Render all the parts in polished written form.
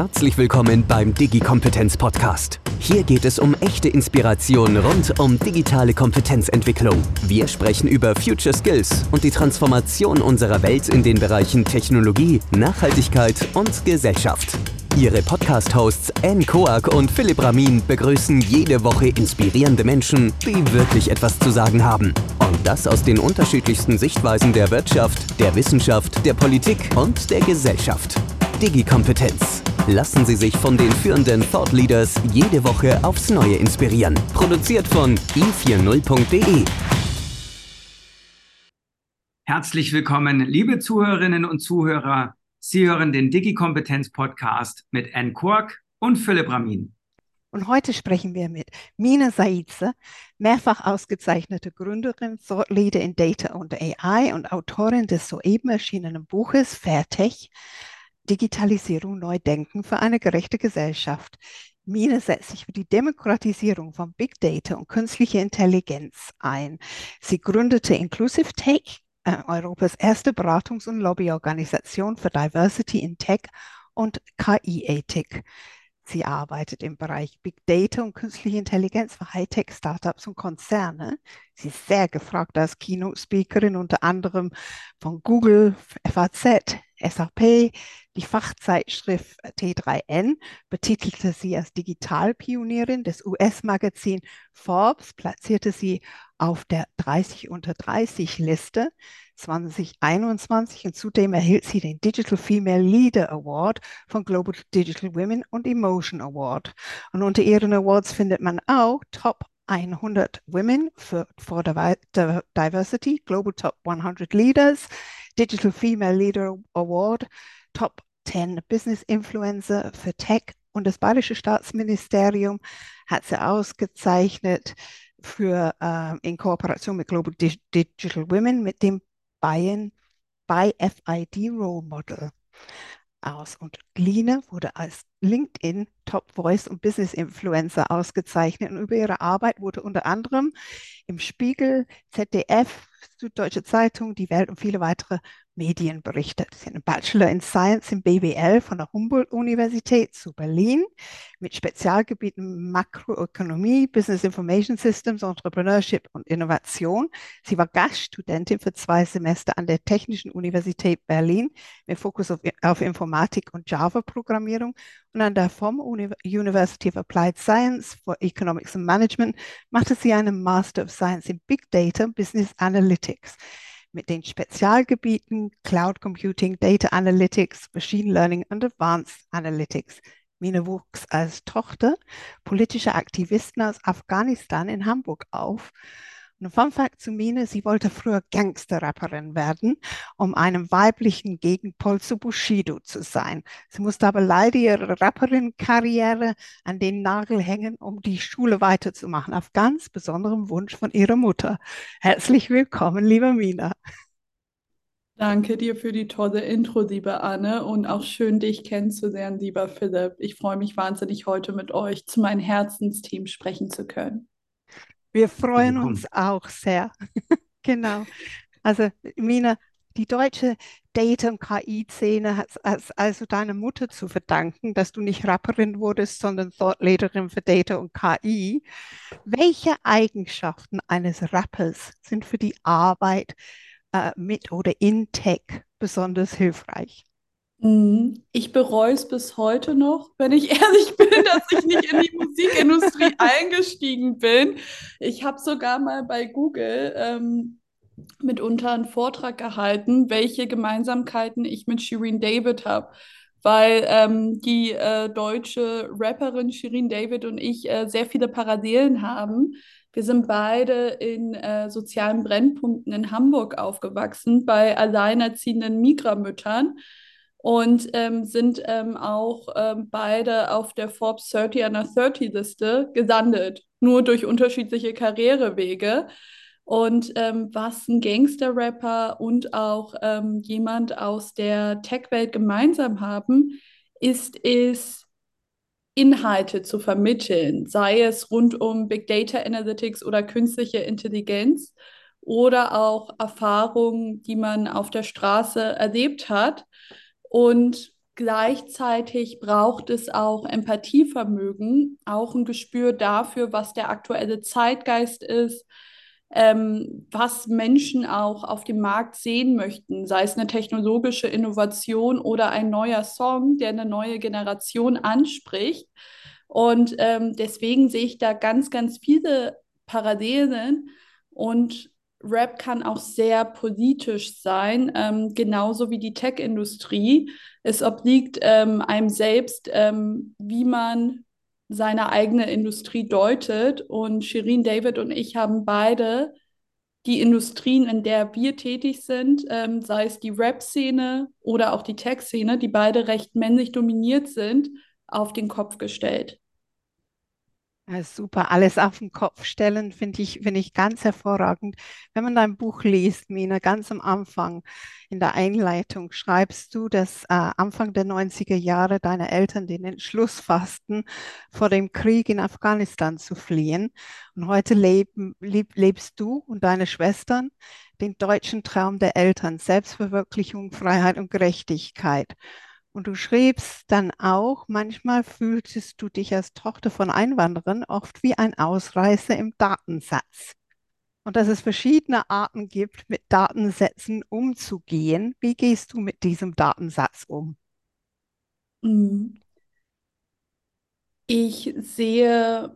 Herzlich willkommen beim Digi-Kompetenz-Podcast. Hier geht es um echte Inspiration rund um digitale Kompetenzentwicklung. Wir sprechen über Future Skills und die Transformation unserer Welt in den Bereichen Technologie, Nachhaltigkeit und Gesellschaft. Ihre Podcast-Hosts Anne Koak und Philipp Ramin begrüßen jede Woche inspirierende Menschen, die wirklich etwas zu sagen haben. Und das aus den unterschiedlichsten Sichtweisen der Wirtschaft, der Wissenschaft, der Politik und der Gesellschaft. Digi-Kompetenz. Lassen Sie sich von den führenden Thought Leaders jede Woche aufs Neue inspirieren. Produziert von i40.de. Herzlich willkommen, liebe Zuhörerinnen und Zuhörer. Sie hören den Digi-Kompetenz-Podcast mit Anne Koak und Philipp Ramin. Und heute sprechen wir mit Mina Saidze, mehrfach ausgezeichnete Gründerin, Thought Leader in Data und AI und Autorin des soeben erschienenen Buches Fairtech, Digitalisierung neu denken für eine gerechte Gesellschaft. Mina setzt sich für die Demokratisierung von Big Data und künstlicher Intelligenz ein. Sie gründete Inclusive Tech, Europas erste Beratungs- und Lobbyorganisation für Diversity in Tech und KI-Ethik. Sie arbeitet im Bereich Big Data und künstliche Intelligenz für Hightech-Startups und Konzerne. Sie ist sehr gefragt als Keynote-Speakerin, unter anderem von Google, FAZ, SAP. Die Fachzeitschrift T3N betitelte sie als Digitalpionierin. Das US-Magazin Forbes platzierte sie auf der 30 unter 30 Liste 2021 und zudem erhielt sie den Digital Female Leader Award von Global Digital Women und Emotion Award. Und unter ihren Awards findet man auch Top 100 Women for Diversity, Global Top 100 Leaders, Digital Female Leader Award, Top 10 Business Influencer für Tech und das Bayerische Staatsministerium hat sie ausgezeichnet für in Kooperation mit Global Digital Women mit dem by FID Role Model aus. Und Lina wurde als LinkedIn Top Voice und Business Influencer ausgezeichnet. Und über ihre Arbeit wurde unter anderem im Spiegel, ZDF, Süddeutsche Zeitung, Die Welt und viele weitere Medien berichtet. Sie hat einen Bachelor in Science im BWL von der Humboldt-Universität zu Berlin mit Spezialgebieten Makroökonomie, Business Information Systems, Entrepreneurship und Innovation. Sie war Gaststudentin für 2 Semester an der Technischen Universität Berlin mit Fokus auf Informatik und Java-Programmierung und an der FOM University of Applied Science for Economics and Management machte sie einen Master of Science in Big Data und Business Analytics mit den Spezialgebieten Cloud Computing, Data Analytics, Machine Learning und Advanced Analytics. Mina wuchs als Tochter politischer Aktivisten aus Afghanistan in Hamburg auf. Und ein Fun Fact zu Mina, sie wollte früher Gangster-Rapperin werden, um einem weiblichen Gegenpol zu Bushido zu sein. Sie musste aber leider ihre Rapperin-Karriere an den Nagel hängen, um die Schule weiterzumachen, auf ganz besonderem Wunsch von ihrer Mutter. Herzlich willkommen, liebe Mina. Danke dir für die tolle Intro, liebe Anne, und auch schön, dich kennenzulernen, lieber Philipp. Ich freue mich wahnsinnig, heute mit euch zu meinem Herzensthemen sprechen zu können. Wir freuen uns auch sehr. Genau. Also, Mina, die deutsche Data- und KI-Szene hat es also deiner Mutter zu verdanken, dass du nicht Rapperin wurdest, sondern Thought Leaderin für Data und KI. Welche Eigenschaften eines Rappers sind für die Arbeit mit oder in Tech besonders hilfreich? Ich bereue es bis heute noch, wenn ich ehrlich bin, dass ich nicht in die Musikindustrie eingestiegen bin. Ich habe sogar mal bei Google mitunter einen Vortrag gehalten, welche Gemeinsamkeiten ich mit Shirin David habe. Weil die deutsche Rapperin Shirin David und ich sehr viele Parallelen haben. Wir sind beide in sozialen Brennpunkten in Hamburg aufgewachsen, bei alleinerziehenden Migramüttern und sind auch beide auf der Forbes 30 Under 30 Liste gelandet, nur durch unterschiedliche Karrierewege. Und was ein Gangster-Rapper und auch jemand aus der Tech-Welt gemeinsam haben, ist es, Inhalte zu vermitteln, sei es rund um Big Data Analytics oder künstliche Intelligenz oder auch Erfahrungen, die man auf der Straße erlebt hat. Und gleichzeitig braucht es auch Empathievermögen, auch ein Gespür dafür, was der aktuelle Zeitgeist ist, was Menschen auch auf dem Markt sehen möchten, sei es eine technologische Innovation oder ein neuer Song, der eine neue Generation anspricht. Und deswegen sehe ich da ganz, ganz viele Parallelen und Rap kann auch sehr politisch sein, genauso wie die Tech-Industrie. Es obliegt einem selbst, wie man seine eigene Industrie deutet. Und Shirin David und ich haben beide die Industrien, in der wir tätig sind, sei es die Rap-Szene oder auch die Tech-Szene, die beide recht männlich dominiert sind, auf den Kopf gestellt. Ja, super, alles auf den Kopf stellen, finde ich ganz hervorragend. Wenn man dein Buch liest, Mina, ganz am Anfang in der Einleitung schreibst du, dass Anfang der 90er Jahre deine Eltern den Entschluss fassten, vor dem Krieg in Afghanistan zu fliehen. Und heute lebst du und deine Schwestern den deutschen Traum der Eltern, Selbstverwirklichung, Freiheit und Gerechtigkeit. Und du schriebst dann auch, manchmal fühltest du dich als Tochter von Einwanderern oft wie ein Ausreißer im Datensatz. Und dass es verschiedene Arten gibt, mit Datensätzen umzugehen. Wie gehst du mit diesem Datensatz um? Mhm. Ich sehe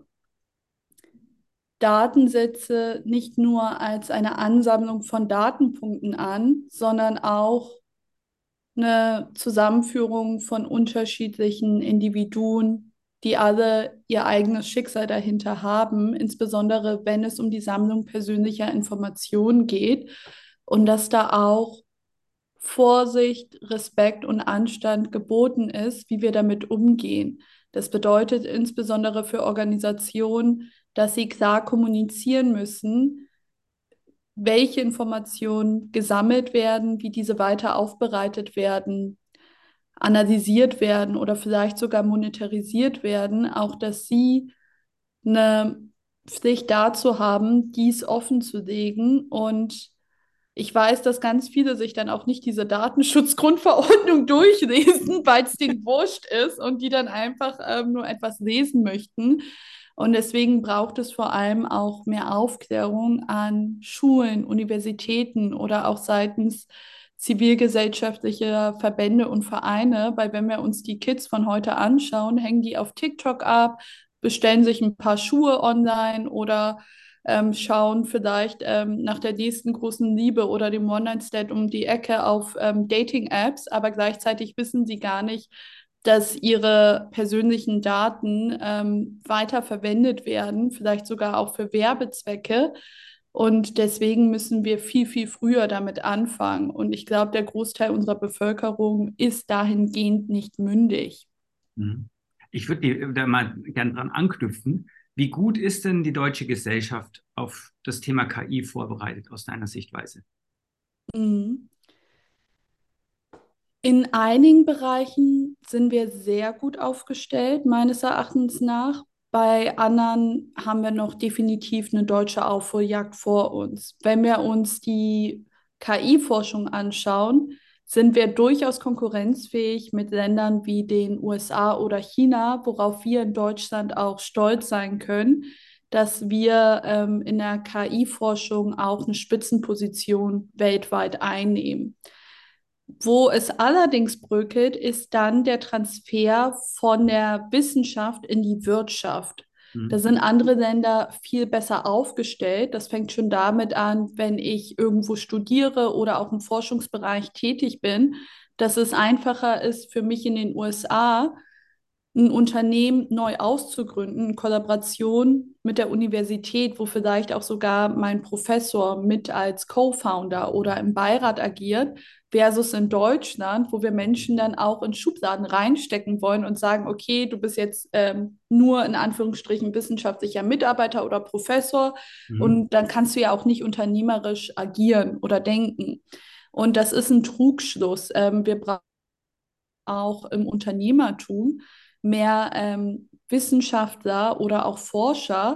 Datensätze nicht nur als eine Ansammlung von Datenpunkten an, sondern auch eine Zusammenführung von unterschiedlichen Individuen, die alle ihr eigenes Schicksal dahinter haben, insbesondere wenn es um die Sammlung persönlicher Informationen geht und dass da auch Vorsicht, Respekt und Anstand geboten ist, wie wir damit umgehen. Das bedeutet insbesondere für Organisationen, dass sie klar kommunizieren müssen, welche Informationen gesammelt werden, wie diese weiter aufbereitet werden, analysiert werden oder vielleicht sogar monetarisiert werden, auch dass sie eine Pflicht dazu haben, dies offen zu legen. Und ich weiß, dass ganz viele sich dann auch nicht diese Datenschutzgrundverordnung durchlesen, weil es denen wurscht ist und die dann einfach nur etwas lesen möchten. Und deswegen braucht es vor allem auch mehr Aufklärung an Schulen, Universitäten oder auch seitens zivilgesellschaftlicher Verbände und Vereine, weil wenn wir uns die Kids von heute anschauen, hängen die auf TikTok ab, bestellen sich ein paar Schuhe online oder schauen vielleicht nach der nächsten großen Liebe oder dem One-Night-Stand um die Ecke auf Dating-Apps, aber gleichzeitig wissen sie gar nicht, dass ihre persönlichen Daten weiter verwendet werden, vielleicht sogar auch für Werbezwecke. Und deswegen müssen wir viel, viel früher damit anfangen. Und ich glaube, der Großteil unserer Bevölkerung ist dahingehend nicht mündig. Mhm. Ich würde da mal gern dran anknüpfen. Wie gut ist denn die deutsche Gesellschaft auf das Thema KI vorbereitet aus deiner Sichtweise? Mhm. In einigen Bereichen sind wir sehr gut aufgestellt, meines Erachtens nach. Bei anderen haben wir noch definitiv eine deutsche Aufholjagd vor uns. Wenn wir uns die KI-Forschung anschauen, sind wir durchaus konkurrenzfähig mit Ländern wie den USA oder China, worauf wir in Deutschland auch stolz sein können, dass wir in der KI-Forschung auch eine Spitzenposition weltweit einnehmen. Wo es allerdings bröckelt, ist dann der Transfer von der Wissenschaft in die Wirtschaft. Da Mhm. sind andere Länder viel besser aufgestellt. Das fängt schon damit an, wenn ich irgendwo studiere oder auch im Forschungsbereich tätig bin, dass es einfacher ist für mich in den USA, ein Unternehmen neu auszugründen, in Kollaboration mit der Universität, wo vielleicht auch sogar mein Professor mit als Co-Founder oder im Beirat agiert, versus in Deutschland, wo wir Menschen dann auch in Schubladen reinstecken wollen und sagen, okay, du bist jetzt nur in Anführungsstrichen wissenschaftlicher Mitarbeiter oder Professor Mhm. und dann kannst du ja auch nicht unternehmerisch agieren oder denken. Und das ist ein Trugschluss. Wir brauchen auch im Unternehmertum mehr Wissenschaftler oder auch Forscher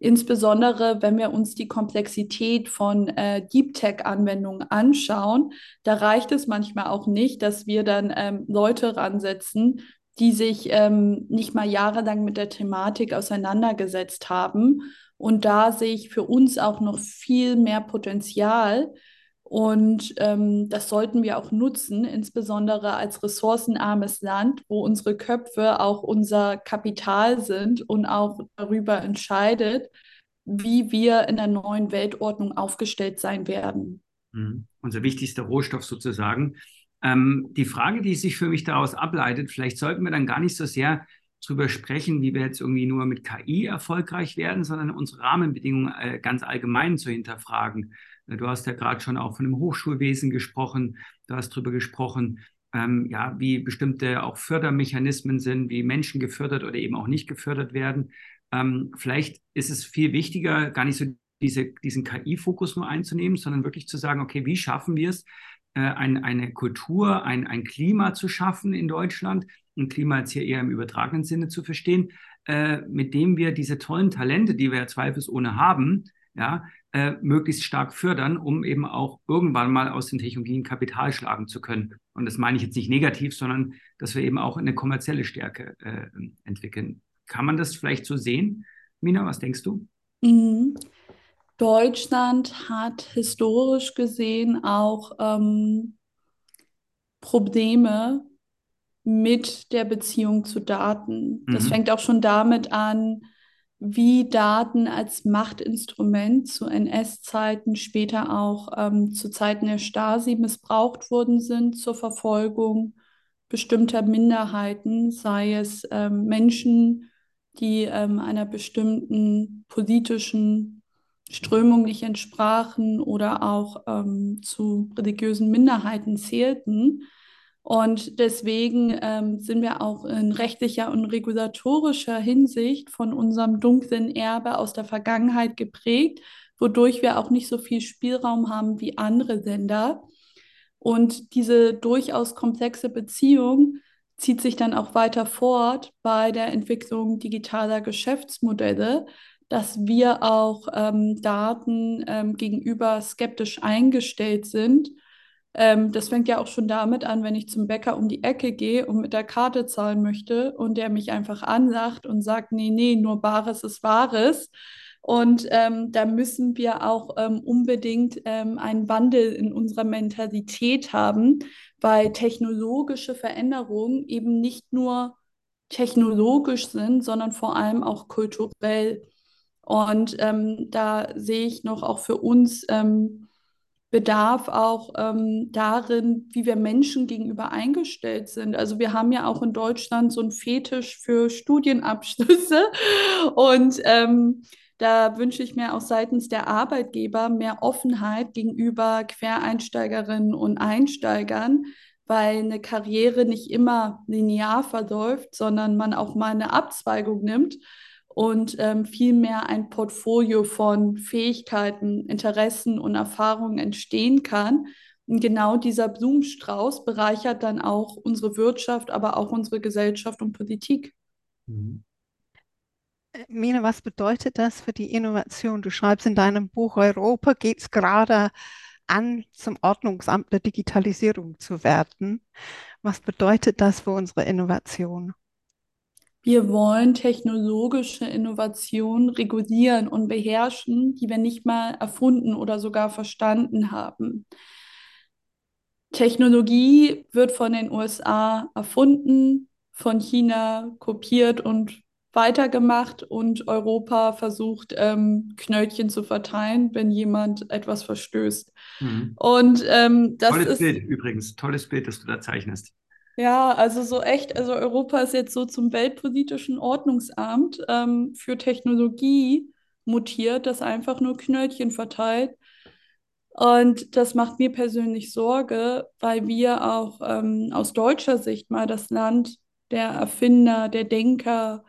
Insbesondere, wenn wir uns die Komplexität von Deep Tech-Anwendungen anschauen, da reicht es manchmal auch nicht, dass wir dann Leute ransetzen, die sich nicht mal jahrelang mit der Thematik auseinandergesetzt haben. Und da sehe ich für uns auch noch viel mehr Potenzial. Und das sollten wir auch nutzen, insbesondere als ressourcenarmes Land, wo unsere Köpfe auch unser Kapital sind und auch darüber entscheidet, wie wir in der neuen Weltordnung aufgestellt sein werden. Unser wichtigster Rohstoff sozusagen. Die Frage, die sich für mich daraus ableitet, vielleicht sollten wir dann gar nicht so sehr drüber sprechen, wie wir jetzt irgendwie nur mit KI erfolgreich werden, sondern unsere Rahmenbedingungen ganz allgemein zu hinterfragen. Du hast ja gerade schon auch von dem Hochschulwesen gesprochen, du hast darüber gesprochen, ja, wie bestimmte auch Fördermechanismen sind, wie Menschen gefördert oder eben auch nicht gefördert werden. Vielleicht ist es viel wichtiger, gar nicht so diesen KI-Fokus nur einzunehmen, sondern wirklich zu sagen, okay, wie schaffen wir es, eine Kultur, ein Klima zu schaffen in Deutschland, ein Klima jetzt hier eher im übertragenen Sinne zu verstehen, mit dem wir diese tollen Talente, die wir ja zweifelsohne haben, ja, möglichst stark fördern, um eben auch irgendwann mal aus den Technologien Kapital schlagen zu können. Und das meine ich jetzt nicht negativ, sondern dass wir eben auch eine kommerzielle Stärke entwickeln. Kann man das vielleicht so sehen? Mina, was denkst du? Mhm. Deutschland hat historisch gesehen auch Probleme mit der Beziehung zu Daten. Das fängt auch schon damit an, wie Daten als Machtinstrument zu NS-Zeiten, später auch zu Zeiten der Stasi missbraucht worden sind zur Verfolgung bestimmter Minderheiten, sei es Menschen, die einer bestimmten politischen Strömung nicht entsprachen oder auch zu religiösen Minderheiten zählten. Und deswegen sind wir auch in rechtlicher und regulatorischer Hinsicht von unserem dunklen Erbe aus der Vergangenheit geprägt, wodurch wir auch nicht so viel Spielraum haben wie andere Länder. Und diese durchaus komplexe Beziehung zieht sich dann auch weiter fort bei der Entwicklung digitaler Geschäftsmodelle, dass wir auch Daten gegenüber skeptisch eingestellt sind. Das fängt ja auch schon damit an, wenn ich zum Bäcker um die Ecke gehe und mit der Karte zahlen möchte und der mich einfach anlacht und sagt, nee, nee, nur Bares ist Wahres. Und da müssen wir auch unbedingt einen Wandel in unserer Mentalität haben, weil technologische Veränderungen eben nicht nur technologisch sind, sondern vor allem auch kulturell. Und da sehe ich noch auch für uns Bedarf auch darin, wie wir Menschen gegenüber eingestellt sind. Also wir haben ja auch in Deutschland so einen Fetisch für Studienabschlüsse und da wünsche ich mir auch seitens der Arbeitgeber mehr Offenheit gegenüber Quereinsteigerinnen und Einsteigern, weil eine Karriere nicht immer linear verläuft, sondern man auch mal eine Abzweigung nimmt und vielmehr ein Portfolio von Fähigkeiten, Interessen und Erfahrungen entstehen kann. Und genau dieser Blumenstrauß bereichert dann auch unsere Wirtschaft, aber auch unsere Gesellschaft und Politik. Mina, was bedeutet das für die Innovation? Du schreibst in deinem Buch, Europa geht es gerade an, zum Ordnungsamt der Digitalisierung zu werden. Was bedeutet das für unsere Innovation? Wir wollen technologische Innovationen regulieren und beherrschen, die wir nicht mal erfunden oder sogar verstanden haben. Technologie wird von den USA erfunden, von China kopiert und weitergemacht und Europa versucht, Knöllchen zu verteilen, wenn jemand etwas verstößt. Und das Tolles ist Bild übrigens, tolles Bild, das du da zeichnest. ja, also so echt, also Europa ist jetzt so zum weltpolitischen Ordnungsamt für Technologie mutiert, das einfach nur Knöllchen verteilt. Und das macht mir persönlich Sorge, weil wir auch aus deutscher Sicht mal das Land der Erfinder, der Denker,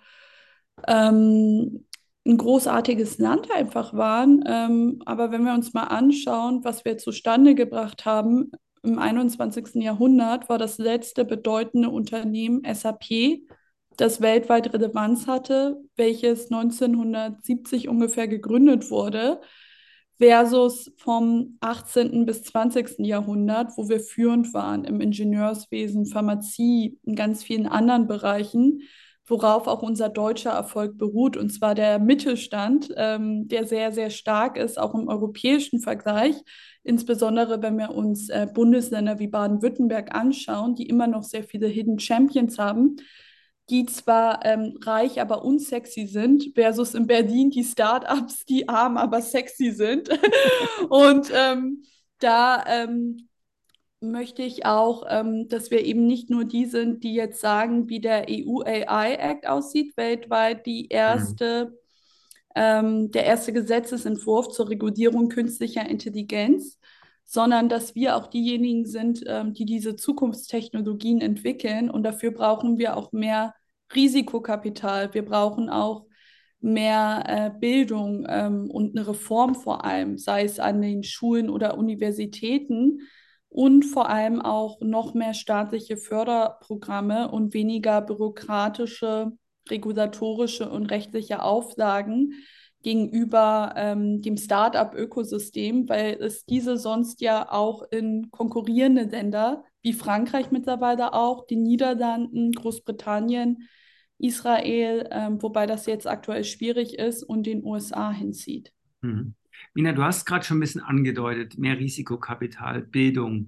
ein großartiges Land einfach waren. Aber wenn wir uns mal anschauen, was wir zustande gebracht haben, im 21. Jahrhundert war das letzte bedeutende Unternehmen SAP das weltweit Relevanz hatte, welches 1970 ungefähr gegründet wurde, versus vom 18. bis 20. Jahrhundert, wo wir führend waren im Ingenieurswesen, Pharmazie, in ganz vielen anderen Bereichen, worauf auch unser deutscher Erfolg beruht, und zwar der Mittelstand, der sehr, sehr stark ist, auch im europäischen Vergleich, insbesondere wenn wir uns Bundesländer wie Baden-Württemberg anschauen, die immer noch sehr viele Hidden Champions haben, die zwar reich, aber unsexy sind, versus in Berlin die Startups, die arm, aber sexy sind. Und da möchte ich auch, dass wir eben nicht nur die sind, die jetzt sagen, wie der EU AI Act aussieht, weltweit der erste Gesetzesentwurf zur Regulierung künstlicher Intelligenz, sondern dass wir auch diejenigen sind, die diese Zukunftstechnologien entwickeln. Und dafür brauchen wir auch mehr Risikokapital. Wir brauchen auch mehr Bildung und eine Reform vor allem, sei es an den Schulen oder Universitäten, und vor allem auch noch mehr staatliche Förderprogramme und weniger bürokratische, regulatorische und rechtliche Auflagen gegenüber dem Start-up-Ökosystem, weil es diese sonst ja auch in konkurrierende Länder wie Frankreich mittlerweile auch, die Niederlanden, Großbritannien, Israel, wobei das jetzt aktuell schwierig ist, und den USA hinzieht. Mhm. Mina, du hast gerade schon ein bisschen angedeutet, mehr Risikokapital, Bildung.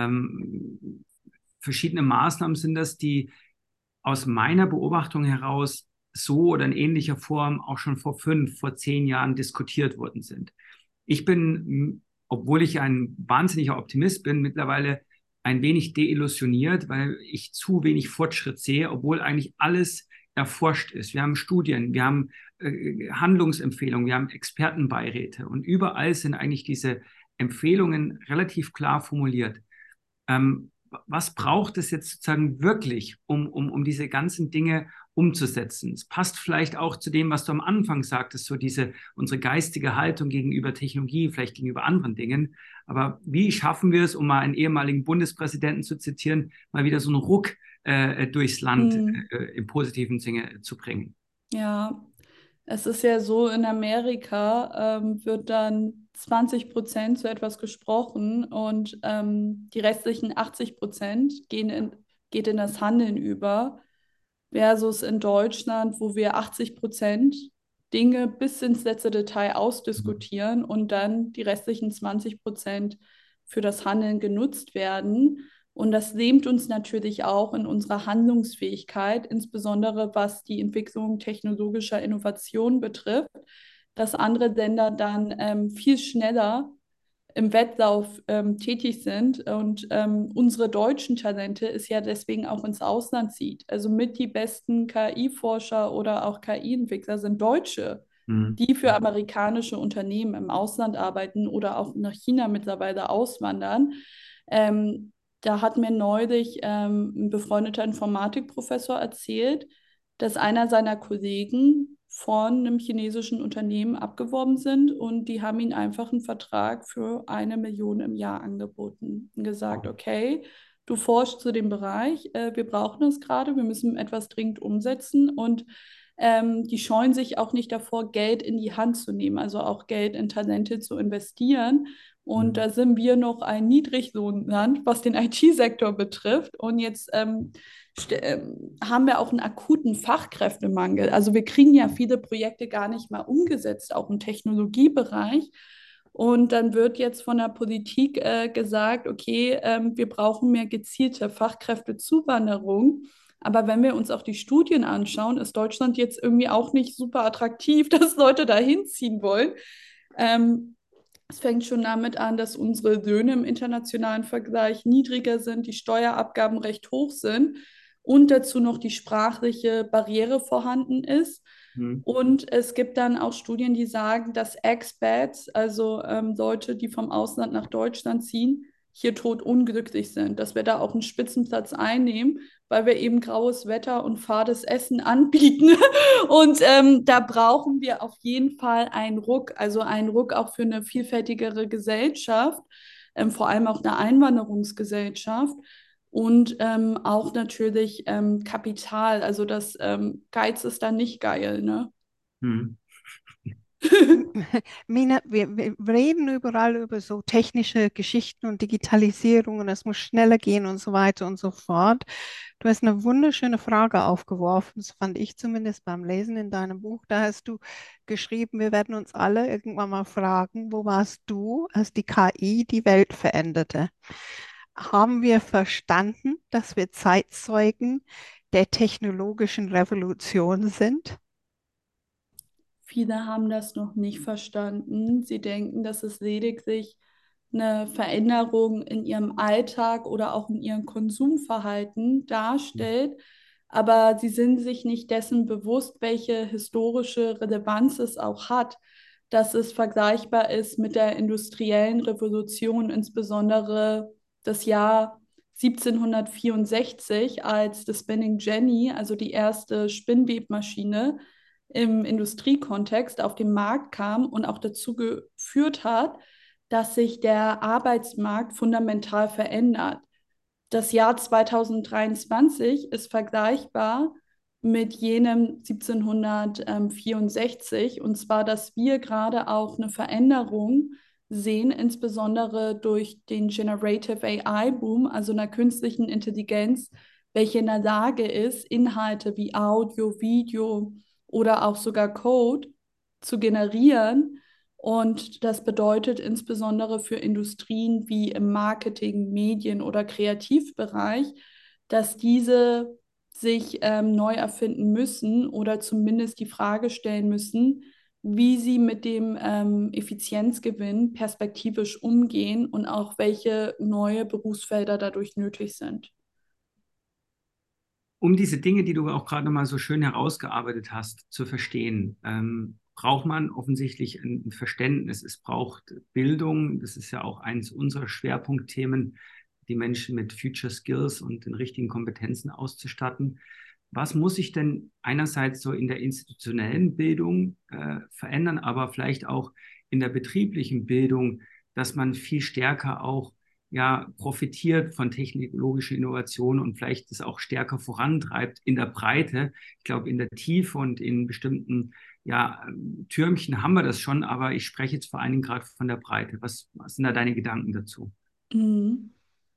Verschiedene Maßnahmen sind das, die aus meiner Beobachtung heraus so oder in ähnlicher Form auch schon vor 10 Jahren diskutiert worden sind. Ich bin, obwohl ich ein wahnsinniger Optimist bin, mittlerweile ein wenig deillusioniert, weil ich zu wenig Fortschritt sehe, obwohl eigentlich alles erforscht ist. Wir haben Studien, wir haben Handlungsempfehlungen, wir haben Expertenbeiräte und überall sind eigentlich diese Empfehlungen relativ klar formuliert. Was braucht es jetzt sozusagen wirklich, um diese ganzen Dinge umzusetzen? Es passt vielleicht auch zu dem, was du am Anfang sagtest, so unsere geistige Haltung gegenüber Technologie, vielleicht gegenüber anderen Dingen. Aber wie schaffen wir es, um mal einen ehemaligen Bundespräsidenten zu zitieren, mal wieder so einen Ruck durchs Land im positiven Sinne zu bringen? Ja, es ist ja so, in Amerika wird dann 20% zu etwas gesprochen, und die restlichen 80% geht in das Handeln über, versus in Deutschland, wo wir 80% Dinge bis ins letzte Detail ausdiskutieren und dann die restlichen 20% für das Handeln genutzt werden. Und das lähmt uns natürlich auch in unserer Handlungsfähigkeit, insbesondere was die Entwicklung technologischer Innovation betrifft, dass andere Länder dann viel schneller im Wettlauf tätig sind, und unsere deutschen Talente es ja deswegen auch ins Ausland zieht. Also mit die besten KI-Forscher oder auch KI-Entwickler sind Deutsche, die für amerikanische Unternehmen im Ausland arbeiten oder auch nach China mittlerweile auswandern. Da hat mir neulich ein befreundeter Informatikprofessor erzählt, dass einer seiner Kollegen von einem chinesischen Unternehmen abgeworben sind, und die haben ihm einfach einen Vertrag für 1 Million im Jahr angeboten und gesagt, okay, du forschst zu dem Bereich, wir brauchen das gerade, wir müssen etwas dringend umsetzen, und die scheuen sich auch nicht davor, Geld in die Hand zu nehmen, also auch Geld in Talente zu investieren. Und da sind wir noch ein Niedriglohnland, was den IT-Sektor betrifft. Und jetzt haben wir auch einen akuten Fachkräftemangel. Also wir kriegen ja viele Projekte gar nicht mal umgesetzt, auch im Technologiebereich. Und dann wird jetzt von der Politik gesagt, okay, wir brauchen mehr gezielte Fachkräftezuwanderung. Aber wenn wir uns auch die Studien anschauen, ist Deutschland jetzt irgendwie auch nicht super attraktiv, dass Leute da hinziehen wollen. Es fängt schon damit an, dass unsere Löhne im internationalen Vergleich niedriger sind, die Steuerabgaben recht hoch sind und dazu noch die sprachliche Barriere vorhanden ist. Und es gibt dann auch Studien, die sagen, dass Expats, also Leute, die vom Ausland nach Deutschland ziehen, hier totunglücklich sind, dass wir da auch einen Spitzenplatz einnehmen, weil wir eben graues Wetter und fades Essen anbieten. Und da brauchen wir auf jeden Fall einen Ruck, also einen Ruck auch für eine vielfältigere Gesellschaft, vor allem auch eine Einwanderungsgesellschaft. und auch natürlich Kapital. Also das Geiz ist dann nicht geil, ne? Hm. Mina, wir reden überall über so technische Geschichten und Digitalisierung und es muss schneller gehen und so weiter und so fort. Du hast eine wunderschöne Frage aufgeworfen, das fand ich zumindest beim Lesen in deinem Buch. Da hast du geschrieben, wir werden uns alle irgendwann mal fragen, wo warst du, als die KI die Welt veränderte? Haben wir verstanden, dass wir Zeitzeugen der technologischen Revolution sind? Viele haben das noch nicht verstanden. Sie denken, dass es lediglich eine Veränderung in ihrem Alltag oder auch in ihrem Konsumverhalten darstellt, aber sie sind sich nicht dessen bewusst, welche historische Relevanz es auch hat, dass es vergleichbar ist mit der industriellen Revolution, insbesondere das Jahr 1764, als das Spinning Jenny, also die erste Spinnwebmaschine, im Industriekontext auf den Markt kam und auch dazu geführt hat, dass sich der Arbeitsmarkt fundamental verändert. Das Jahr 2023 ist vergleichbar mit jenem 1764, und zwar, dass wir gerade auch eine Veränderung sehen, insbesondere durch den Generative AI-Boom, also einer künstlichen Intelligenz, welche in der Lage ist, Inhalte wie Audio, Video oder auch sogar Code zu generieren. Und das bedeutet insbesondere für Industrien wie im Marketing, Medien oder Kreativbereich, dass diese sich neu erfinden müssen oder zumindest die Frage stellen müssen, wie sie mit dem Effizienzgewinn perspektivisch umgehen und auch welche neue Berufsfelder dadurch nötig sind. Um diese Dinge, die du auch gerade mal so schön herausgearbeitet hast, zu verstehen, braucht man offensichtlich ein Verständnis. Es braucht Bildung. Das ist ja auch eins unserer Schwerpunktthemen, die Menschen mit Future Skills und den richtigen Kompetenzen auszustatten. Was muss sich denn einerseits so in der institutionellen Bildung verändern, aber vielleicht auch in der betrieblichen Bildung, dass man viel stärker auch profitiert von technologischer Innovation und vielleicht das auch stärker vorantreibt in der Breite. Ich glaube, in der Tiefe und in bestimmten Türmchen haben wir das schon, aber ich spreche jetzt vor allen Dingen gerade von der Breite. Was sind da deine Gedanken dazu? Mhm.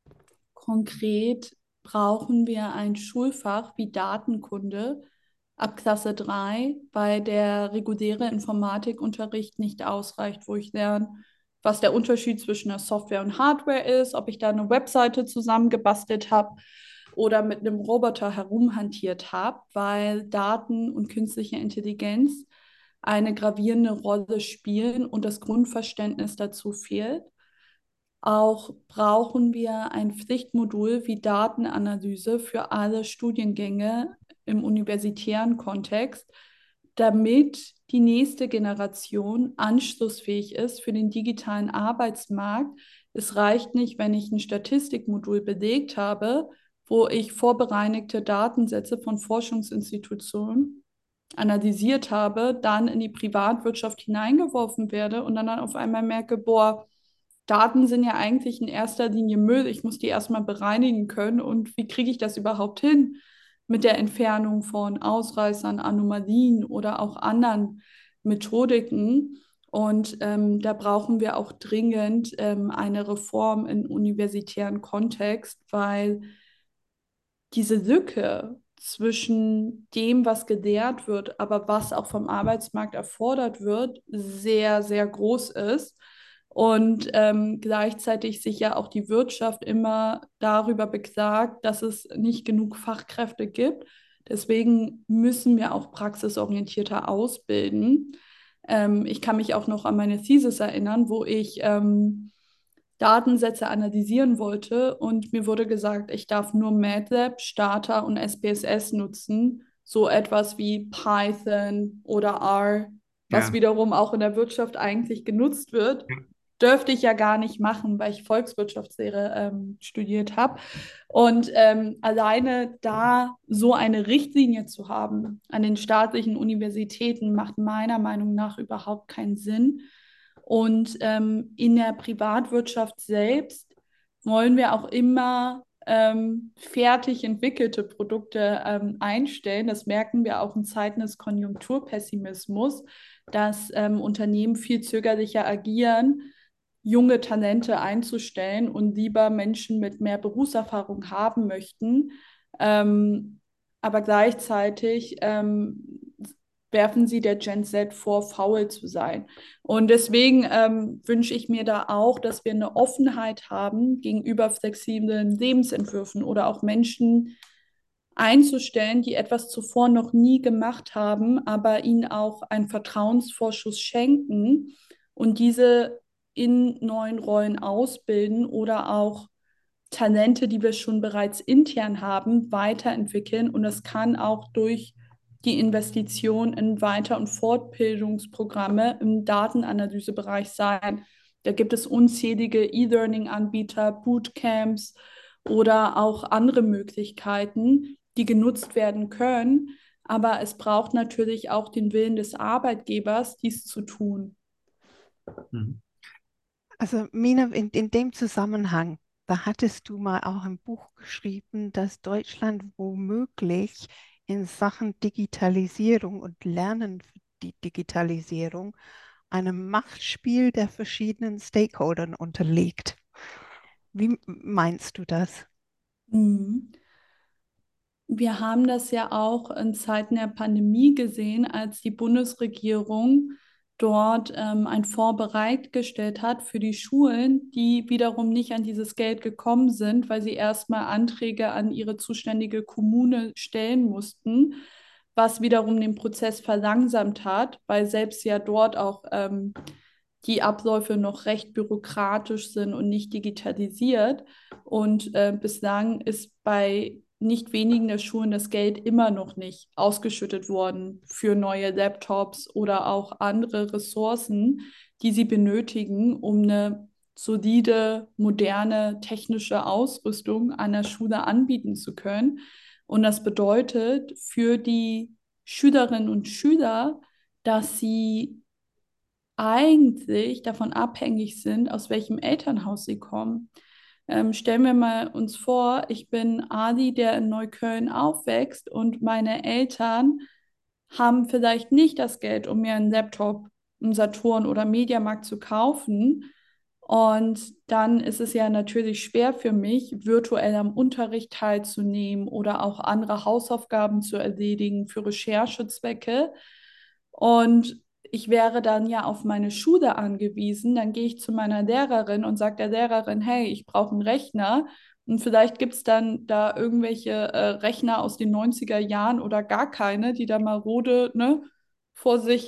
Konkret brauchen wir ein Schulfach wie Datenkunde ab Klasse 3, weil der reguläre Informatikunterricht nicht ausreicht, wo ich lerne, was der Unterschied zwischen der Software und Hardware ist, ob ich da eine Webseite zusammengebastelt habe oder mit einem Roboter herumhantiert habe, weil Daten und künstliche Intelligenz eine gravierende Rolle spielen und das Grundverständnis dazu fehlt. Auch brauchen wir ein Pflichtmodul wie Datenanalyse für alle Studiengänge im universitären Kontext, damit die nächste Generation anschlussfähig ist für den digitalen Arbeitsmarkt. Es reicht nicht, wenn ich ein Statistikmodul belegt habe, wo ich vorbereinigte Datensätze von Forschungsinstitutionen analysiert habe, dann in die Privatwirtschaft hineingeworfen werde und dann auf einmal merke, boah, Daten sind ja eigentlich in erster Linie Müll. Ich muss die erstmal bereinigen können. Und wie kriege ich das überhaupt hin mit der Entfernung von Ausreißern, Anomalien oder auch anderen Methodiken? Und da brauchen wir auch dringend eine Reform im universitären Kontext, weil diese Lücke zwischen dem, was gelehrt wird, aber was auch vom Arbeitsmarkt erfordert wird, sehr, sehr groß ist. Und gleichzeitig sich ja auch die Wirtschaft immer darüber beklagt, dass es nicht genug Fachkräfte gibt. Deswegen müssen wir auch praxisorientierter ausbilden. Ich kann mich auch noch an meine Thesis erinnern, wo ich Datensätze analysieren wollte und mir wurde gesagt, ich darf nur MATLAB, Stata und SPSS nutzen, so etwas wie Python oder R, was Ja. wiederum auch in der Wirtschaft eigentlich genutzt wird, dürfte ich ja gar nicht machen, weil ich Volkswirtschaftslehre studiert habe. Und alleine da so eine Richtlinie zu haben an den staatlichen Universitäten macht meiner Meinung nach überhaupt keinen Sinn. Und in der Privatwirtschaft selbst wollen wir auch immer fertig entwickelte Produkte einstellen. Das merken wir auch in Zeiten des Konjunkturpessimismus, dass Unternehmen viel zögerlicher agieren, junge Talente einzustellen und lieber Menschen mit mehr Berufserfahrung haben möchten. Aber gleichzeitig werfen sie der Gen Z vor, faul zu sein. Und deswegen wünsche ich mir da auch, dass wir eine Offenheit haben gegenüber flexiblen Lebensentwürfen oder auch Menschen einzustellen, die etwas zuvor noch nie gemacht haben, aber ihnen auch einen Vertrauensvorschuss schenken und diese in neuen Rollen ausbilden oder auch Talente, die wir schon bereits intern haben, weiterentwickeln. Und das kann auch durch die Investition in Weiter- und Fortbildungsprogramme im Datenanalysebereich sein. Da gibt es unzählige E-Learning-Anbieter, Bootcamps oder auch andere Möglichkeiten, die genutzt werden können. Aber es braucht natürlich auch den Willen des Arbeitgebers, dies zu tun. Mhm. Also Mina, in dem Zusammenhang, da hattest du mal auch ein Buch geschrieben, dass Deutschland womöglich in Sachen Digitalisierung und Lernen für die Digitalisierung einem Machtspiel der verschiedenen Stakeholdern unterliegt. Wie meinst du das? Mhm. Wir haben das ja auch in Zeiten der Pandemie gesehen, als die Bundesregierung dort einen Fonds bereitgestellt hat für die Schulen, die wiederum nicht an dieses Geld gekommen sind, weil sie erstmal Anträge an ihre zuständige Kommune stellen mussten, was wiederum den Prozess verlangsamt hat, weil selbst ja dort auch die Abläufe noch recht bürokratisch sind und nicht digitalisiert. Und bislang ist bei nicht wenigen der Schulen das Geld immer noch nicht ausgeschüttet worden für neue Laptops oder auch andere Ressourcen, die sie benötigen, um eine solide, moderne technische Ausrüstung an der Schule anbieten zu können. Und das bedeutet für die Schülerinnen und Schüler, dass sie eigentlich davon abhängig sind, aus welchem Elternhaus sie kommen. Stellen wir mal uns vor, ich bin Ali, der in Neukölln aufwächst und meine Eltern haben vielleicht nicht das Geld, um mir einen Laptop, einen Saturn oder Mediamarkt zu kaufen. Und dann ist es ja natürlich schwer für mich, virtuell am Unterricht teilzunehmen oder auch andere Hausaufgaben zu erledigen für Recherchezwecke. Und ich wäre dann ja auf meine Schule angewiesen. Dann gehe ich zu meiner Lehrerin und sage der Lehrerin, hey, ich brauche einen Rechner. Und vielleicht gibt es dann da irgendwelche Rechner aus den 90er Jahren oder gar keine, die da marode, ne, vor sich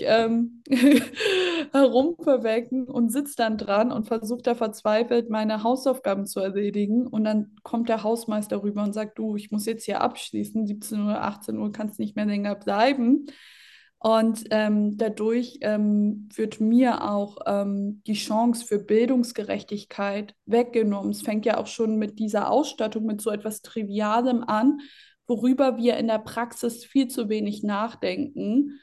herumverwelken und sitzt dann dran und versucht da verzweifelt meine Hausaufgaben zu erledigen. Und dann kommt der Hausmeister rüber und sagt, du, ich muss jetzt hier abschließen, 17 Uhr, 18 Uhr kannst nicht mehr länger bleiben. Und dadurch wird mir auch die Chance für Bildungsgerechtigkeit weggenommen. Es fängt ja auch schon mit dieser Ausstattung, mit so etwas Trivialem an, worüber wir in der Praxis viel zu wenig nachdenken.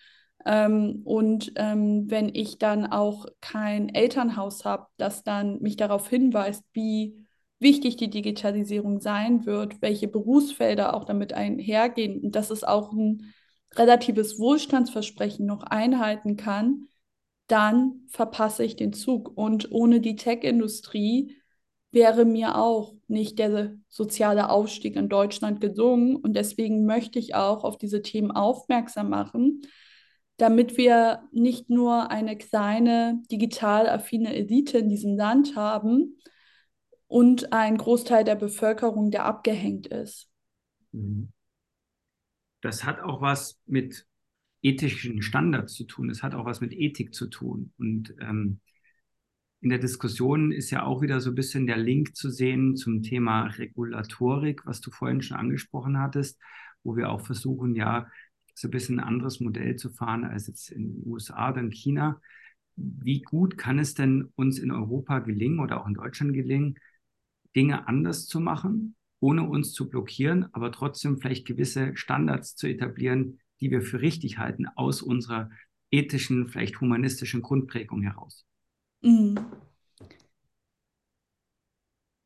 Wenn ich dann auch kein Elternhaus habe, das dann mich darauf hinweist, wie wichtig die Digitalisierung sein wird, welche Berufsfelder auch damit einhergehen, und dass es auch ein relatives Wohlstandsversprechen noch einhalten kann, dann verpasse ich den Zug. Und ohne die Tech-Industrie wäre mir auch nicht der soziale Aufstieg in Deutschland gelungen. Und deswegen möchte ich auch auf diese Themen aufmerksam machen, damit wir nicht nur eine kleine digital affine Elite in diesem Land haben und einen Großteil der Bevölkerung, der abgehängt ist. Mhm. Das hat auch was mit ethischen Standards zu tun. Es hat auch was mit Ethik zu tun. Und in der Diskussion ist ja auch wieder so ein bisschen der Link zu sehen zum Thema Regulatorik, was du vorhin schon angesprochen hattest, wo wir auch versuchen, ja, so ein bisschen ein anderes Modell zu fahren als jetzt in den USA oder in China. Wie gut kann es denn uns in Europa gelingen oder auch in Deutschland gelingen, Dinge anders zu machen, ohne uns zu blockieren, aber trotzdem vielleicht gewisse Standards zu etablieren, die wir für richtig halten, aus unserer ethischen, vielleicht humanistischen Grundprägung heraus? Mhm.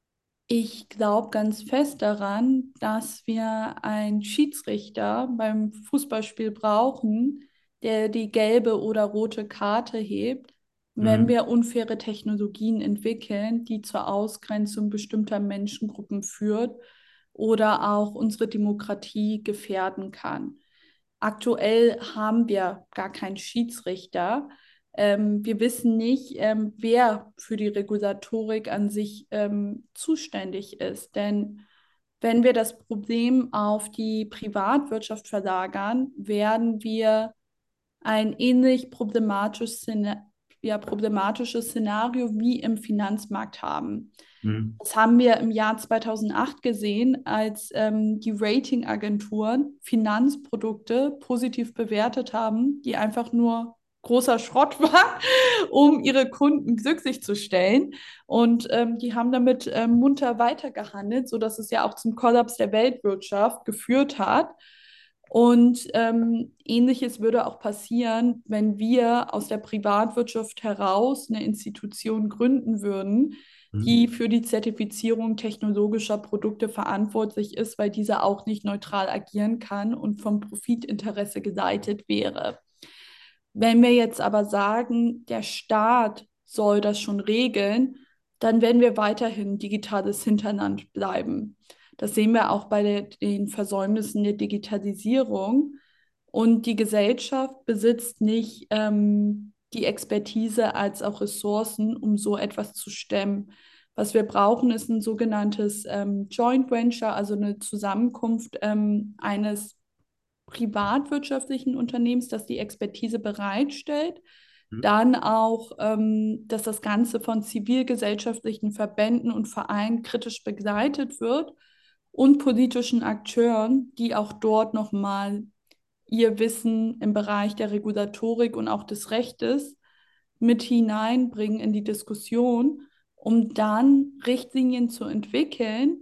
Ich glaube ganz fest daran, dass wir einen Schiedsrichter beim Fußballspiel brauchen, der die gelbe oder rote Karte hebt, wenn Mhm. wir unfaire Technologien entwickeln, die zur Ausgrenzung bestimmter Menschengruppen führt oder auch unsere Demokratie gefährden kann. Aktuell haben wir gar keinen Schiedsrichter. Wir wissen nicht, wer für die Regulatorik an sich zuständig ist. Denn wenn wir das Problem auf die Privatwirtschaft verlagern, werden wir ein ähnlich problematisches Szenario wie im Finanzmarkt haben. Mhm. Das haben wir im Jahr 2008 gesehen, als die Ratingagenturen Finanzprodukte positiv bewertet haben, die einfach nur großer Schrott war, um ihre Kunden glücklich zu stellen. Und die haben damit munter weitergehandelt, sodass es ja auch zum Kollaps der Weltwirtschaft geführt hat. Und Ähnliches würde auch passieren, wenn wir aus der Privatwirtschaft heraus eine Institution gründen würden, Mhm. die für die Zertifizierung technologischer Produkte verantwortlich ist, weil diese auch nicht neutral agieren kann und vom Profitinteresse geleitet wäre. Wenn wir jetzt aber sagen, der Staat soll das schon regeln, dann werden wir weiterhin digitales Hinterland bleiben. Das sehen wir auch bei den Versäumnissen der Digitalisierung. Und die Gesellschaft besitzt nicht die Expertise als auch Ressourcen, um so etwas zu stemmen. Was wir brauchen, ist ein sogenanntes Joint Venture, also eine Zusammenkunft eines privatwirtschaftlichen Unternehmens, das die Expertise bereitstellt. Mhm. Dann auch, dass das Ganze von zivilgesellschaftlichen Verbänden und Vereinen kritisch begleitet wird und politischen Akteuren, die auch dort nochmal ihr Wissen im Bereich der Regulatorik und auch des Rechtes mit hineinbringen in die Diskussion, um dann Richtlinien zu entwickeln,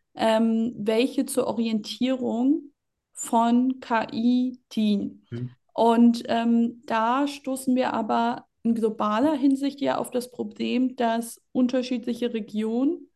welche zur Orientierung von KI dienen. Mhm. Und da stoßen wir aber in globaler Hinsicht ja auf das Problem, dass unterschiedliche Regionen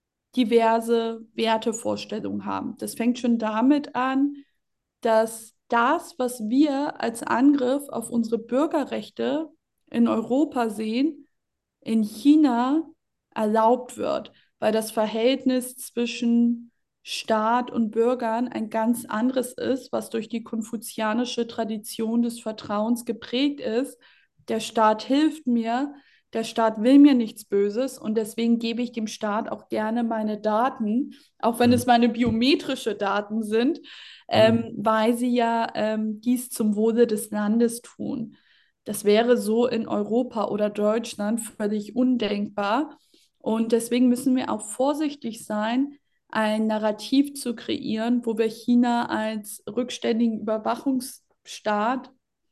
diverse Wertevorstellungen haben. Das fängt schon damit an, dass das, was wir als Angriff auf unsere Bürgerrechte in Europa sehen, in China erlaubt wird, weil das Verhältnis zwischen Staat und Bürgern ein ganz anderes ist, was durch die konfuzianische Tradition des Vertrauens geprägt ist. Der Staat hilft mir, der Staat will mir nichts Böses und deswegen gebe ich dem Staat auch gerne meine Daten, auch wenn Mhm. es meine biometrische Daten sind, Mhm. weil sie ja dies zum Wohle des Landes tun. Das wäre so in Europa oder Deutschland völlig undenkbar. Und deswegen müssen wir auch vorsichtig sein, ein Narrativ zu kreieren, wo wir China als rückständigen Überwachungsstaat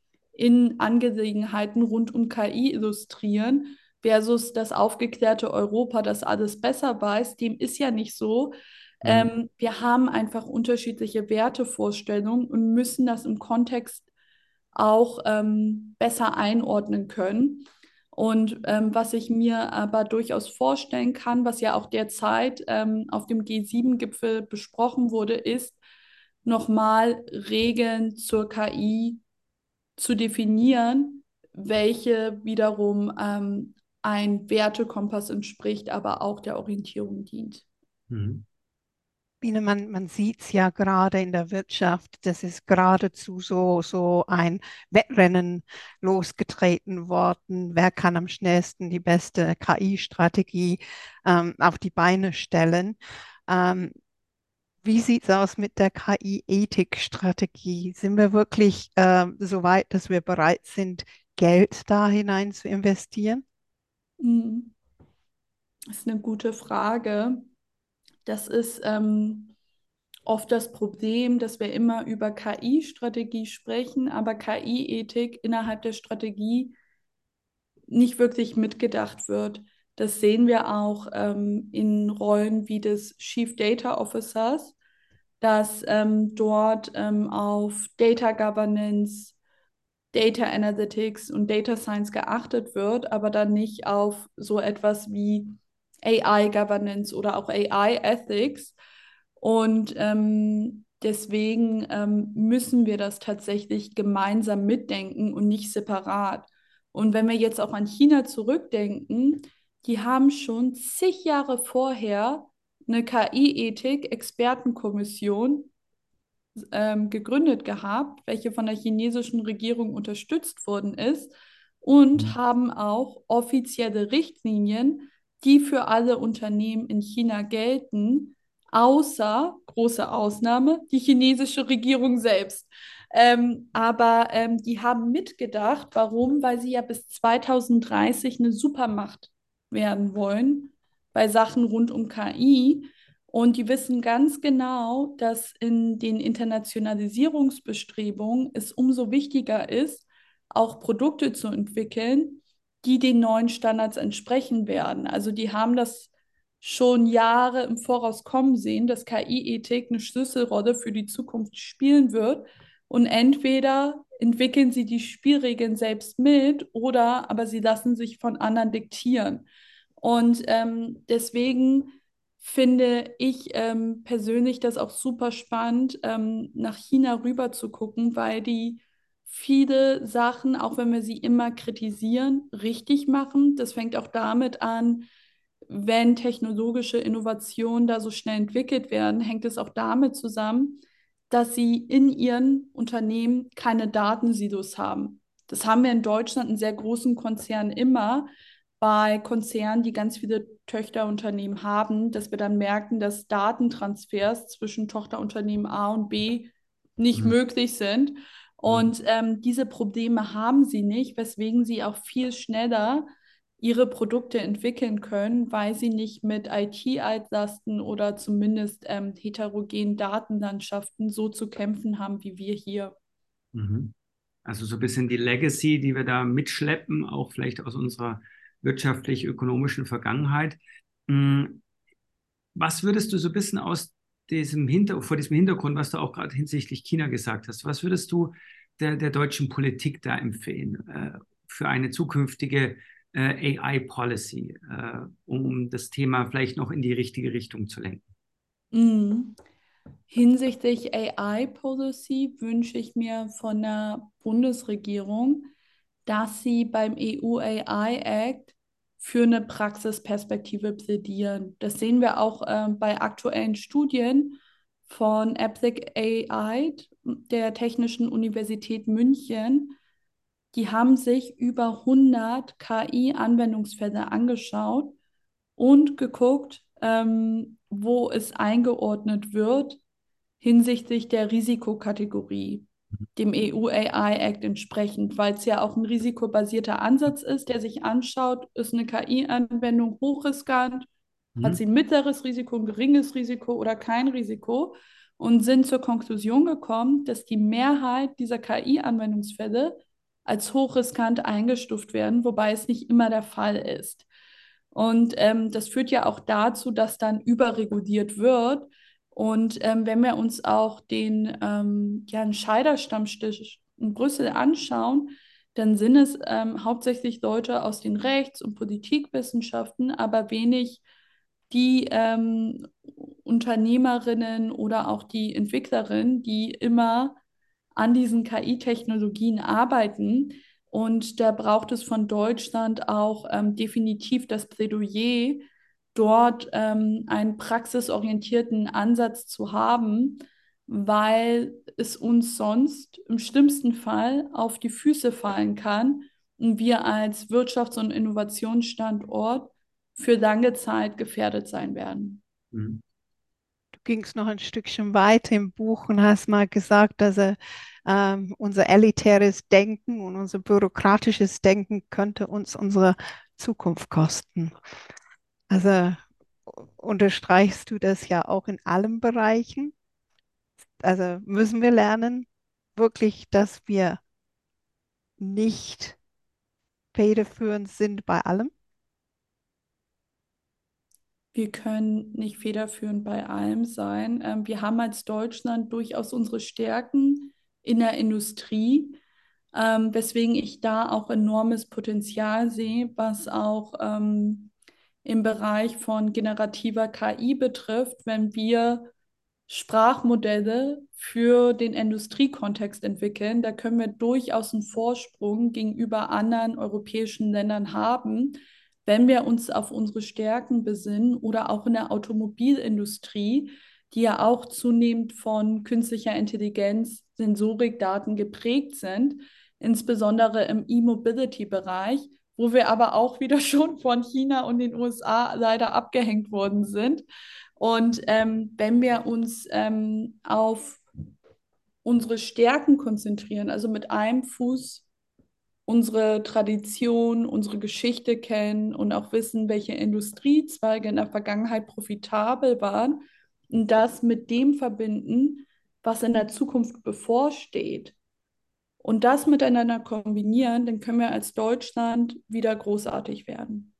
in Angelegenheiten rund um KI illustrieren, versus das aufgeklärte Europa, das alles besser weiß. Dem ist ja nicht so. Mhm. Wir haben einfach unterschiedliche Wertevorstellungen und müssen das im Kontext auch besser einordnen können. Und was ich mir aber durchaus vorstellen kann, was ja auch derzeit auf dem G7-Gipfel besprochen wurde, ist, nochmal Regeln zur KI zu definieren, welche wiederum ein Wertekompass entspricht, aber auch der Orientierung dient. Mhm. Biene, man sieht es ja gerade in der Wirtschaft, das ist geradezu so ein Wettrennen losgetreten worden. Wer kann am schnellsten die beste KI-Strategie auf die Beine stellen? Ähm, Wie sieht es aus mit der KI-Ethik-Strategie? Sind wir wirklich so weit, dass wir bereit sind, Geld da hinein zu investieren? Mhm. Das ist eine gute Frage. Das ist oft das Problem, dass wir immer über KI-Strategie sprechen, aber KI-Ethik innerhalb der Strategie nicht wirklich mitgedacht wird. Das sehen wir auch in Rollen wie des Chief Data Officers, dass dort auf Data Governance, Data Analytics und Data Science geachtet wird, aber dann nicht auf so etwas wie AI Governance oder auch AI Ethics. Und deswegen müssen wir das tatsächlich gemeinsam mitdenken und nicht separat. Und wenn wir jetzt auch an China zurückdenken, die haben schon zig Jahre vorher eine KI-Ethik-Expertenkommission gegründet gehabt, welche von der chinesischen Regierung unterstützt worden ist und haben auch offizielle Richtlinien, die für alle Unternehmen in China gelten, außer, große Ausnahme, die chinesische Regierung selbst. Aber die haben mitgedacht. Warum? Weil sie ja bis 2030 eine Supermacht werden wollen bei Sachen rund um KI. Und die wissen ganz genau, dass in den Internationalisierungsbestrebungen es umso wichtiger ist, auch Produkte zu entwickeln, die den neuen Standards entsprechen werden. Also die haben das schon Jahre im Voraus kommen sehen, dass KI-Ethik eine Schlüsselrolle für die Zukunft spielen wird. Und entweder entwickeln sie die Spielregeln selbst mit oder aber sie lassen sich von anderen diktieren. Und deswegen finde ich persönlich das auch super spannend, nach China rüber zu gucken, weil die viele Sachen, auch wenn wir sie immer kritisieren, richtig machen. Das fängt auch damit an, wenn technologische Innovationen da so schnell entwickelt werden, hängt es auch damit zusammen, dass sie in ihren Unternehmen keine Datensilos haben. Das haben wir in Deutschland in sehr großen Konzernen immer, bei Konzernen, die ganz viele Töchterunternehmen haben, dass wir dann merken, dass Datentransfers zwischen Tochterunternehmen A und B nicht Mhm. möglich sind. Und diese Probleme haben sie nicht, weswegen sie auch viel schneller ihre Produkte entwickeln können, weil sie nicht mit IT-Altlasten oder zumindest heterogenen Datenlandschaften so zu kämpfen haben wie wir hier. Mhm. Also so ein bisschen die Legacy, die wir da mitschleppen, auch vielleicht aus unserer wirtschaftlich-ökonomischen Vergangenheit. Mm, Was würdest du so ein bisschen vor diesem Hintergrund, was du auch gerade hinsichtlich China gesagt hast, was würdest du der deutschen Politik da empfehlen, für eine zukünftige AI-Policy, um das Thema vielleicht noch in die richtige Richtung zu lenken? Mhm. Hinsichtlich AI-Policy wünsche ich mir von der Bundesregierung, dass sie beim EU-AI-Act für eine Praxisperspektive plädieren. Das sehen wir auch bei aktuellen Studien von Applic AI, der Technischen Universität München. Die haben sich über 100 KI-Anwendungsfälle angeschaut und geguckt, wo es eingeordnet wird hinsichtlich der Risikokategorie, dem EU-AI-Act entsprechend, weil es ja auch ein risikobasierter Ansatz ist, der sich anschaut, ist eine KI-Anwendung hochriskant, hat Mhm. sie ein mittleres Risiko, ein geringes Risiko oder kein Risiko und sind zur Konklusion gekommen, dass die Mehrheit dieser KI-Anwendungsfälle als hochriskant eingestuft werden, wobei es nicht immer der Fall ist. Und das führt ja auch dazu, dass dann überreguliert wird. Und wenn wir uns auch den ja, Entscheiderstammtisch in Brüssel anschauen, dann sind es hauptsächlich Leute aus den Rechts- und Politikwissenschaften, aber wenig die Unternehmerinnen oder auch die Entwicklerinnen, die immer an diesen KI-Technologien arbeiten. Und da braucht es von Deutschland auch definitiv das Plädoyer, dort einen praxisorientierten Ansatz zu haben, weil es uns sonst im schlimmsten Fall auf die Füße fallen kann und wir als Wirtschafts- und Innovationsstandort für lange Zeit gefährdet sein werden. Mhm. Du gingst noch ein Stückchen weiter im Buch und hast mal gesagt, dass unser elitäres Denken und unser bürokratisches Denken könnte uns unsere Zukunft kosten. Also unterstreichst du das ja auch in allen Bereichen? Also müssen wir lernen, wirklich, dass wir nicht federführend sind bei allem? Wir können nicht federführend bei allem sein. Wir haben als Deutschland durchaus unsere Stärken in der Industrie, weswegen ich da auch enormes Potenzial sehe, was auch im Bereich von generativer KI betrifft, wenn wir Sprachmodelle für den Industriekontext entwickeln. Da können wir durchaus einen Vorsprung gegenüber anderen europäischen Ländern haben, wenn wir uns auf unsere Stärken besinnen oder auch in der Automobilindustrie, die ja auch zunehmend von künstlicher Intelligenz, Sensorikdaten geprägt sind, insbesondere im E-Mobility-Bereich, wo wir aber auch wieder schon von China und den USA leider abgehängt worden sind. Und wenn wir uns auf unsere Stärken konzentrieren, also mit einem Fuß unsere Tradition, unsere Geschichte kennen und auch wissen, welche Industriezweige in der Vergangenheit profitabel waren und das mit dem verbinden, was in der Zukunft bevorsteht und das miteinander kombinieren, dann können wir als Deutschland wieder großartig werden.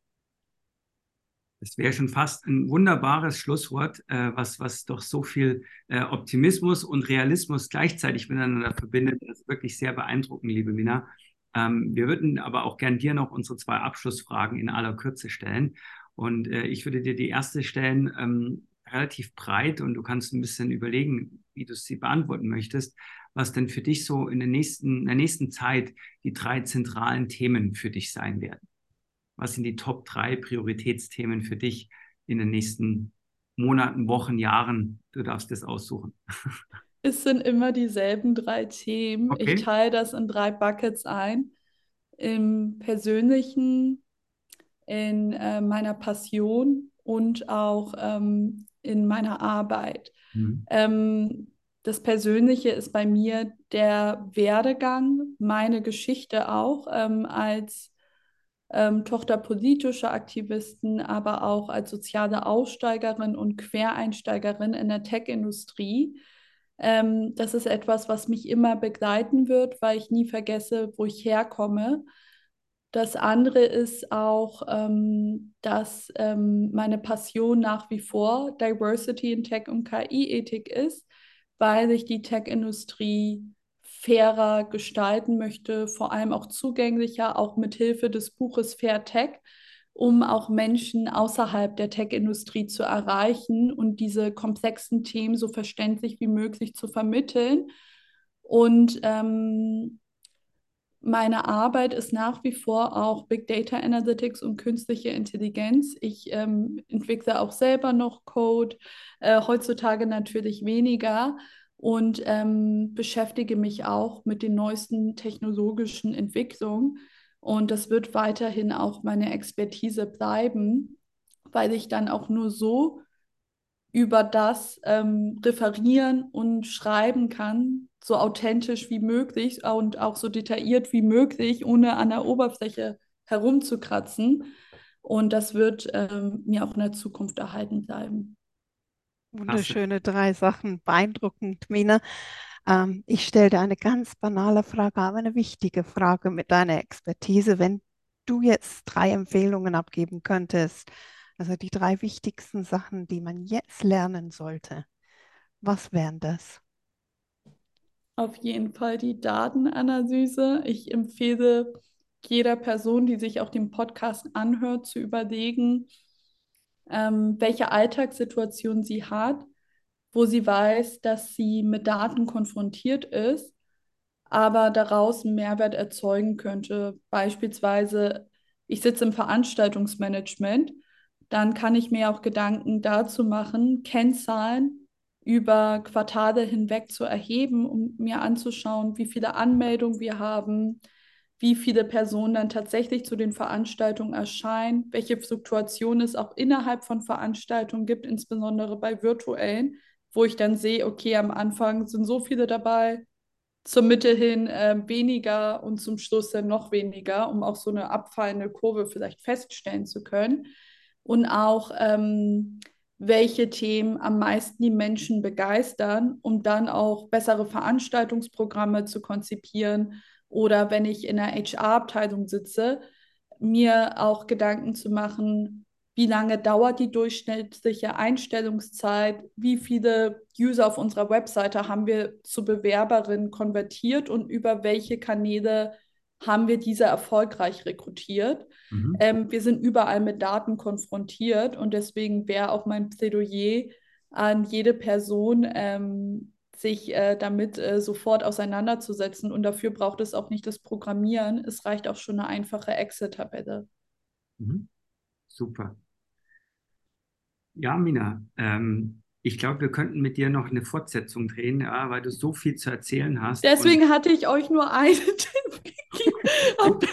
Das wäre schon fast ein wunderbares Schlusswort, was doch so viel Optimismus und Realismus gleichzeitig miteinander verbindet. Das ist wirklich sehr beeindruckend, liebe Mina. Wir würden aber auch gern dir noch unsere 2 Abschlussfragen in aller Kürze stellen. Und ich würde dir die erste stellen, relativ breit, und du kannst ein bisschen überlegen, wie du sie beantworten möchtest, was denn für dich so in der nächsten Zeit die 3 zentralen Themen für dich sein werden. Was sind die Top 3 Prioritätsthemen für dich in den nächsten Monaten, Wochen, Jahren? Du darfst das aussuchen. Es sind immer dieselben 3 Themen. Okay. Ich teile das in 3 Buckets ein. Im Persönlichen, in meiner Passion und auch in meiner Arbeit. Das Persönliche ist bei mir der Werdegang, meine Geschichte auch als Tochter politischer Aktivisten, aber auch als soziale Aussteigerin und Quereinsteigerin in der Tech-Industrie. Das ist etwas, was mich immer begleiten wird, weil ich nie vergesse, wo ich herkomme. Das andere ist auch, dass meine Passion nach wie vor Diversity in Tech und KI-Ethik ist, weil ich die Tech-Industrie fairer gestalten möchte, vor allem auch zugänglicher, auch mit Hilfe des Buches Fair Tech, um auch Menschen außerhalb der Tech-Industrie zu erreichen und diese komplexen Themen so verständlich wie möglich zu vermitteln. Und meine Arbeit ist nach wie vor auch Big Data Analytics und künstliche Intelligenz. Ich entwickle auch selber noch Code, heutzutage natürlich weniger, und beschäftige mich auch mit den neuesten technologischen Entwicklungen. Und das wird weiterhin auch meine Expertise bleiben, weil ich dann auch nur so über das referieren und schreiben kann, so authentisch wie möglich und auch so detailliert wie möglich, ohne an der Oberfläche herumzukratzen. Und das wird mir auch in der Zukunft erhalten bleiben. Wunderschöne 3 Sachen, beeindruckend, Mina. Ich stelle dir eine ganz banale Frage, aber eine wichtige Frage mit deiner Expertise. Wenn du jetzt 3 Empfehlungen abgeben könntest, also die 3 wichtigsten Sachen, die man jetzt lernen sollte, was wären das? Auf jeden Fall die Datenanalyse. Ich empfehle jeder Person, die sich auch den Podcast anhört, zu überlegen, welche Alltagssituation sie hat, wo sie weiß, dass sie mit Daten konfrontiert ist, aber daraus einen Mehrwert erzeugen könnte. Beispielsweise, ich sitze im Veranstaltungsmanagement, dann kann ich mir auch Gedanken dazu machen, Kennzahlen über Quartale hinweg zu erheben, um mir anzuschauen, wie viele Anmeldungen wir haben, wie viele Personen dann tatsächlich zu den Veranstaltungen erscheinen, welche Fluktuation es auch innerhalb von Veranstaltungen gibt, insbesondere bei virtuellen, wo ich dann sehe, okay, am Anfang sind so viele dabei, zur Mitte hin weniger und zum Schluss dann noch weniger, um auch so eine abfallende Kurve vielleicht feststellen zu können. Und auch, welche Themen am meisten die Menschen begeistern, um dann auch bessere Veranstaltungsprogramme zu konzipieren. Oder wenn ich in der HR-Abteilung sitze, mir auch Gedanken zu machen, wie lange dauert die durchschnittliche Einstellungszeit, wie viele User auf unserer Webseite haben wir zu Bewerberinnen konvertiert und über welche Kanäle haben wir diese erfolgreich rekrutiert. Wir sind überall mit Daten konfrontiert und deswegen wäre auch mein Plädoyer an jede Person, sich damit sofort auseinanderzusetzen. Und dafür braucht es auch nicht das Programmieren. Es reicht auch schon eine einfache Excel-Tabelle. Super. Ja, Mina, ich glaube, wir könnten mit dir noch eine Fortsetzung drehen, ja, weil du so viel zu erzählen hast. Deswegen hatte ich euch nur einen Tipp gegeben.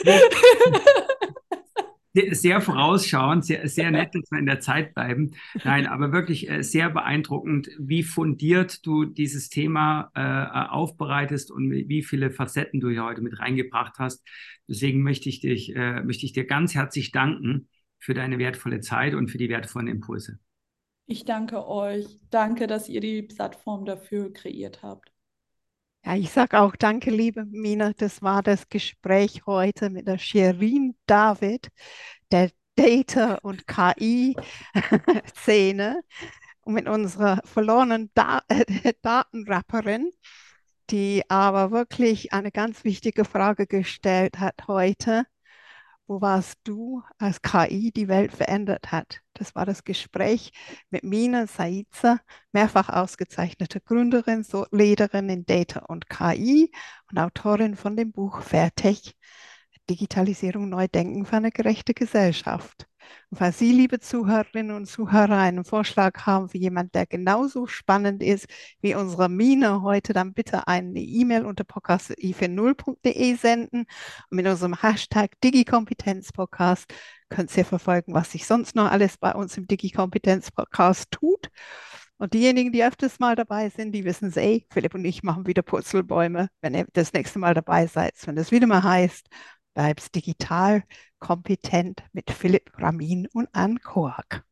Sehr vorausschauend, sehr nett, dass wir in der Zeit bleiben. Nein, aber wirklich sehr beeindruckend, wie fundiert du dieses Thema aufbereitest und wie viele Facetten du hier heute mit reingebracht hast. Deswegen möchte ich dir ganz herzlich danken für deine wertvolle Zeit und für die wertvollen Impulse. Ich danke euch. Danke, dass ihr die Plattform dafür kreiert habt. Ja, ich sage auch danke, liebe Mina. Das war das Gespräch heute mit der Shirin David, der Data- und KI-Szene und mit unserer verlorenen Datenrapperin, die aber wirklich eine ganz wichtige Frage gestellt hat heute. Wo warst du, als KI die Welt verändert hat? Das war das Gespräch mit Mina Saiza, mehrfach ausgezeichnete Gründerin, so Leaderin in Data und KI und Autorin von dem Buch Fairtech, Digitalisierung neu denken für eine gerechte Gesellschaft. Und falls Sie, liebe Zuhörerinnen und Zuhörer, einen Vorschlag haben für jemanden, der genauso spannend ist wie unsere Mina heute, dann bitte eine E-Mail unter podcast.i40.de senden. Und mit unserem Hashtag Digi-Kompetenz-Podcast könnt ihr verfolgen, was sich sonst noch alles bei uns im Digi-Kompetenz-Podcast tut. Und diejenigen, die öfters mal dabei sind, die wissen es Philipp und ich machen wieder Purzelbäume, wenn ihr das nächste Mal dabei seid. Wenn das wieder mal heißt, bleibst digital kompetent mit Philipp Ramin und Anne Koak.